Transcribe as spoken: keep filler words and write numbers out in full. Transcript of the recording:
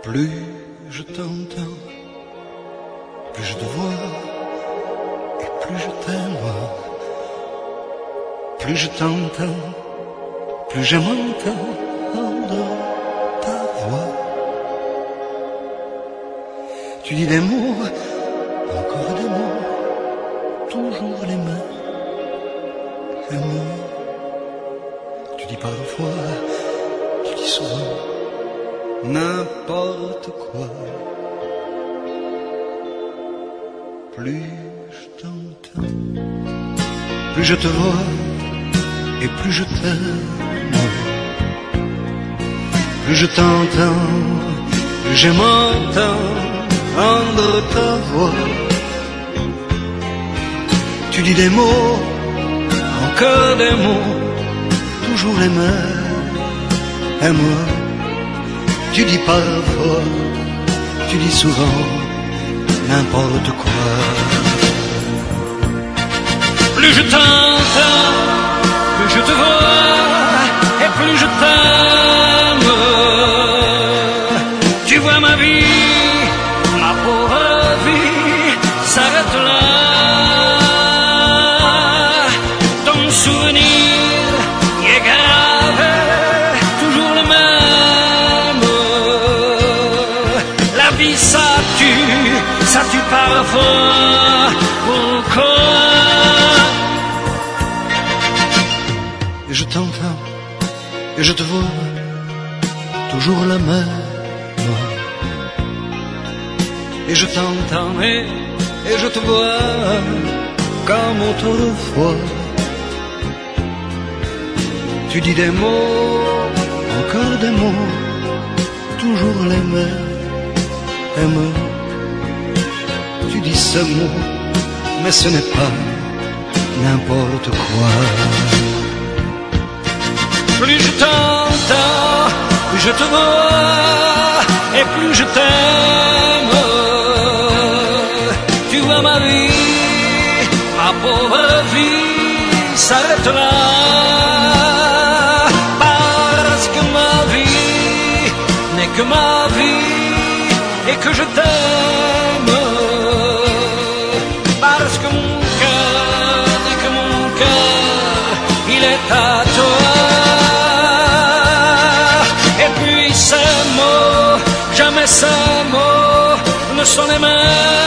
Plus je t'entends, plus je te vois, et plus je t'aime. Plus je t'entends, plus je m'entends ta voix. Tu dis des mots, encore des mots, toujours les mêmes. Les mots. Tu dis parfois, tu dis souvent, n'importe quoi. Plus je t'entends, plus je te vois, et plus je t'aime. Plus je t'entends, plus je m'entends ta voix. Tu dis des mots, encore des mots, toujours les mêmes. Et moi, tu dis parfois, tu dis souvent, n'importe quoi. Plus je t'entends, plus je te vois, et plus je t'aime. Tu vois ma vie, ma pauvre vie, s'arrête là. Ton souvenir y est gravé, toujours le même. La vie ça tue, ça tue parfois. Pourquoi? Et je t'entends, et je te vois, toujours la même. Et je t'entends, et, et je te vois, comme autrefois. Tu dis des mots, encore des mots, toujours les mêmes. Et moi, tu dis ce mot, mais ce n'est pas n'importe quoi. Plus je t'entends, plus je te vois, et plus je t'aime. Tu vois ma vie, ma pauvre vie s'arrête là. Parce que ma vie n'est que ma vie, et que je t'aime. Parce que mon cœur n'est que mon cœur, il est à toi. Et puis ces mots, jamais ces mots ne sont les mêmes.